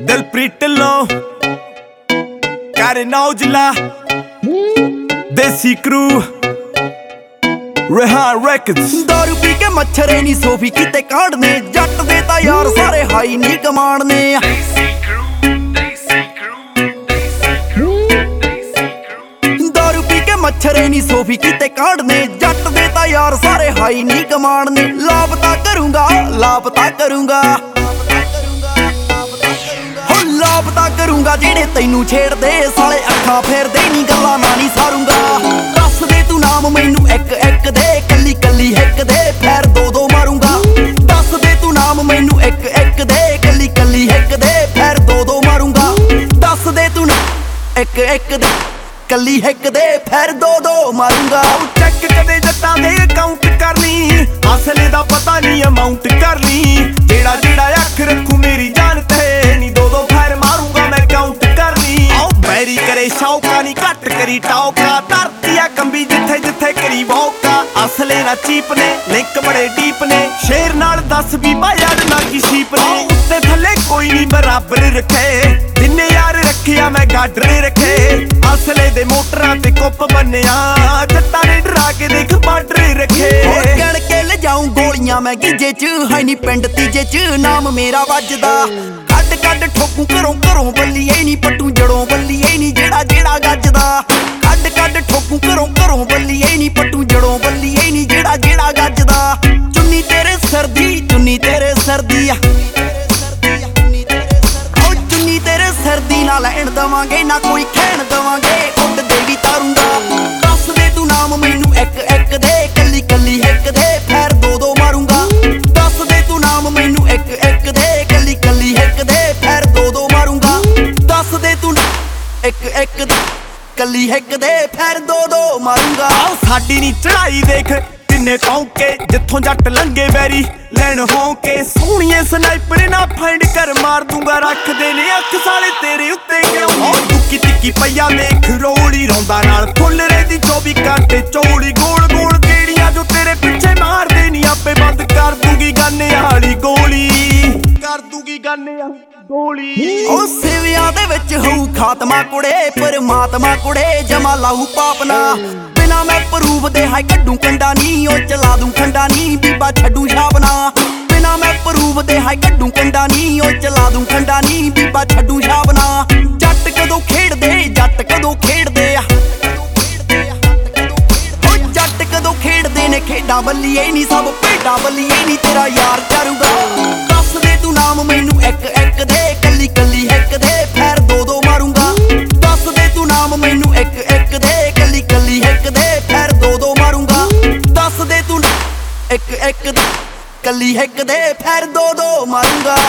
ਦਿਲਪ੍ਰੀਤ ਢਿੱਲੋਂ ਕਰਨ ਔਜਲਾ ਦੇਸੀ ਕਰੂ ਰੇਹਾਨ ਰੈਕਟਸ। ਦਾਰੂ ਪੀ ਕੇ ਮੱਛਰੇ ਨੀ ਸੋਫੀ ਕਿਤੇ ਕਾਂਡਨੇ, ਜੱਟ ਦੇ ਤਾਂ ਯਾਰ ਸਾਰੇ ਹਾਈ ਨੀ ਕਮਾਂਡਨੇ। ਦਾਰੂ ਪੀ ਕੇ ਮੱਛਰੇ ਨੀ ਸੋਫੀ ਕਿਤੇ ਕਾਂਡਨੇ, ਜੱਟ ਦੇ ਤਾਂ ਯਾਰ ਸਾਰੇ ਹਾਈ ਨੀ ਕਮਾਂਡਨੇ। ਲਾਪਤਾ ਕਰੂੰਗਾ ਲਾਪਤਾ ਕਰੂੰਗਾ ਲਾਪਤਾ ਕਰੂੰਗਾ ਜਿਹੜੇ ਤੈਨੂੰ ਛੇੜਦੇ ਸਾਲੇ ਅੱਖਾਂ ਫੇਰਦੇ ਨੀ ਗੱਲਾਂ ਨਾ ਨੀ ਸਾਰੂੰਗਾ। ਦੱਸ ਦੇ ਤੂੰ ਨਾਮ ਮੈਨੂੰ ਇੱਕ ਇੱਕ ਦੇ, ਕੱਲੀ ਕੱਲੀ ਹਿੱਕ ਦੇ ਫੇਰ ਦੋ ਦੋ ਮਾਰੂੰਗਾ। ਦੱਸ ਦੇ ਤੂੰ ਨਾਮ ਮੈਨੂੰ ਇੱਕ ਇੱਕ ਦੇ, ਕੱਲੀ ਕੱਲੀ ਹਿੱਕ ਦੇ ਫੇਰ ਦੋ ਦੋ ਮਾਰੂੰਗਾ। ਦੱਸ ਦੇ ਤੂੰ ਇੱਕ ਇੱਕ ਦੇ, ਕੱਲੀ ਹਿੱਕ ਦੇ ਫੇਰ ਦੋ ਦੋ ਮਾਰੂੰਗਾ। ਚੈੱਕ ਕਦੇ ਜੱਟਾਂ ਦੇ ਅਕਾਊਂਟ ਕਰ ਲਈ, ਅਸਲੇ ਦਾ ਪਤਾ ਨਹੀਂ ਅਮਾਉਂਟ ਕਰ ਲਈ। ਜਿਹੜਾ ਜਿਹੜਾ ਅੱਖ ਰੱਖੂ ਮੇਰੀ ਜਾਨ ਤੇ, ਨੀ ਦੋ ਦੋ ਫੈਰ ਮਾਰੂੰਗਾ ਮੈਂ ਕਾਊਂਟ ਕਰ ਲਈ। ਆਓ ਬੈਰੀ ਕਰੇ ਸ਼ੌਕਾ ਨੀ ਘੱਟ ਕਰੀ ਟੌਕਾ, ਧਰਤੀ ਆ ਕੰਬੀ ਜਿੱਥੇ ਜਿੱਥੇ ਕਰੀ ਵੌਕਾ। ਅਸਲੇ ਨਾ ਚੀਪ ਨੇ ਲਿੰਕ ਬੜੇ ਡੀਪ ਨੇ, ਸ਼ੇਰ ਨਾਲ ਦੱਸ ਵੀ ਬਾਇਰ ਨਾ ਕੀ ਸੀਪ ਨੇ। ਉੱਤੇ ਥੱਲੇ ਕੋਈ ਨਹੀਂ ਬਰਾਬਰ ਰੱਖੇ, ਜਿੰਨੇ ਯਾਰ ਰੱਖਿਆ ਮੈਂ ਗਾਡਰ ਰੱਖੇ। ਅਸਲੇ ਦੇ ਮੋਟਰਾਂ ਤੇ ਕੁੱਪ ਬੰਨਿਆ, ਜੱਟਾਂ ਨੇ ਡਰਾ ਕੇ ਦੇਖ ਬਾਰਡਰ ਰੱਖੇ। ਗਣ ਕੇ ਲਿਜਾਊਂ ਗੋਲੀਆਂ ਮੈਂ ਗਿੱਜੇ ਚ, ਹੈ ਨੀ ਪਿੰਡ ਤੀਜੇ ਚ ਨਾਮ ਮੇਰਾ ਵੱਜਦਾ। ਕੱਢ ਕੱਢ ਠੋਕੂ ਘਰੋਂ ਘਰੋਂ ਬੱਲੀਏ ਨੀ ਪੱਟੂ ਜੜੋਂ ਬੱਲੀਏ ਨੀ ਜਿਹੜਾ ਜਿਹੜਾ ਗੱਜਦਾ। ਕੱਢ ਕੱਢ ਠੋਕੂ ਘਰੋਂ ਘਰੋਂ ਬੱਲੀਏ ਨੀ ਪੱਟੂ ਜੜੋਂ ਬੱਲੀਏ ਨੀ ਜਿਹੜਾ ਜਿਹੜਾ ਗੱਜਦਾ। ਚੁੰਨੀ ਤੇਰੇ ਸਰਦੀ ਚੁੰਨੀ ਤੇਰੇ ਸਰਦੀ ਆ, ਓ ਚੁੰਨੀ ਤੇਰੇ ਸਰਦੀ ਨਾ ਲੈਣ ਦਵਾਂਗੇ ਨਾ ਕੋਈ ਖੈਣ ਦਵਾਂਗੇ, ਉੱਡ ਦੇ ਵੀ ਤਾਰੂੰਗਾ। ਦੱਸ ਦੇ ਤੂੰ ਨਾਮ ਮੈਨੂੰ ਇੱਕ ਇੱਕ ਦੇ, ਕੱਲੀ ਕੱਲੀ ਹਿੱਕ ਦੇ ਫੇਰ ਦੋ ਦੋ ਮਾਰੂੰਗਾ। ਦੱਸ ਦੇ ਤੂੰ ਨਾਮ ਮੈਨੂੰ ਇੱਕ ਇੱਕ ਦੇ, ਕੱਲੀ ਕੱਲੀ ਹਿੱਕ ਦੇ ਫੇਰ ਦੋ ਦੋ ਮਾਰੂੰਗਾ। ਦੱਸ ਦੇ ਤੂੰ ਇੱਕ ਇੱਕ ਦੇ, ਕੱਲੀ ਹਿੱਕ ਦੇ ਫੇਰ ਦੋ ਦੋ ਮਾਰੂੰਗਾ। ਆਓ ਸਾਡੀ ਨੀ ਚੜਾਈ ਦੇਖ ਕਿੰਨੇ ਕੌਂਕੇ, ਜਿੱਥੋਂ ਜੱਟ ਲੰਗੇ ਵੈਰੀ ਲੈਣ ਹੋਂਕੇ। ਸੋਹਣੀਏ ਸਨਾਈਪਰ ਨਾ ਫਾਈਂਡ ਕਰ ਮਾਰ ਦੂੰਗਾ, ਰੱਖਦੇ ਨੇ ਅੱਖ ਸਾਲੇ ਤੇਰੇ ਉੱਤੇ ਕਿਉਂ। ਟੁੱਕੀ ਟਿੱਕੀ ਪਈਆ ਦੇਖ ਰੋਲੀ ਰੌਂਦਾ ਨਾਲ, ਫੁੱਲ ਰੇ ਦੀ 24 ਘੰਟੇ ਚੋਲੀ। ਗੋਲ ਗੋਲ ਕਿਹੜੀਆਂ ਜੋ ਤੇਰੇ ਪਿੱਛੇ ਮਾਰਦੇ ਨੀ, ਆਪੇ ਬੰਦ ਕਰ ਦੂਗੀ ਗਾਨੇ ਵਾਲੀ ਗੋਲੀ, ਕਰ ਦੂਗੀ ਗਾਨੇ ਵਾਲੀ ਗੋਲੀ। ਓ ਸਿਵਿਆਂ ਦੇ ਵਿੱਚ ਹੋਊ ਖਾਤਮਾ ਕੁੜੇ, ਪਰਮਾਤਮਾ ਕੁੜੇ ਜਮਾ ਲਾਹੂ ਪਾਪਨਾ। ਬਿਨਾ ਮੈਂ ਪ੍ਰੂਫ ਦੇ ਹਾਈ ਕੱਢੂ ਕੰਡਾ ਨੀ, ਓ ਚਲਾ ਦੂੰ ਖੰਡਾ ਨੀ ਬੀਬਾ ਛੱਡੂ ਛਾਪਨਾ। ਬਿਨਾ ਮੈਂ ਪ੍ਰੂਫ ਦੇ ਹਾਈ ਕੱਢੂ ਕੰਡਾ ਨੀ, ਓ ਚਲਾ ਦੂੰ ਖੰਡਾ ਨੀ ਬੀਬਾ ਛੱਡੂ ਛਾਪਨਾ। ਜੱਟ ਕਦੋਂ ਖੇਡਦੇ ਜੱਟ ਕਦੋਂ ਖੇਡਦੇ ਆ, ਓ ਜੱਟ ਕਦੋਂ ਖੇਡਦੇ ਨੇ ਖੇਡਾਂ ਬੱਲੀਏ ਨੀ, ਸਭ ਭੇਡਾਂ ਬੱਲੀਏ ਨੀ ਤੇਰਾ ਯਾਰ ਚਾਰੂਗਾ। ਦੱਸ ਦੇ ਤੂੰ ਨਾਮ ਮੈਨੂੰ ਇੱਕ ਇੱਕ ਦੇ, ਕੱਲੀ ਕੱਲੀ ਹਿੱਕ ਦੇ ਫੇਰ ਦੋ ਦੋ ਮਾਰੂੰਗਾ। ਦੱਸ ਦੇ ਤੂੰ ਨਾਮ ਮੈਨੂੰ ਇੱਕ ਇੱਕ ਦੇ, ਕੱਲੀ ਕੱਲੀ ਹਿੱਕ ਦੇ ਫੇਰ ਦੋ ਦੋ ਮਾਰੂੰਗਾ। ਦੱਸ ਦੇ ਤੂੰ ਇੱਕ ਇੱਕ ਦੇ, ਕੱਲੀ ਹਿੱਕ ਦੇ ਫੇਰ ਦੋ ਦੋ ਮਾਰੂੰਗਾ।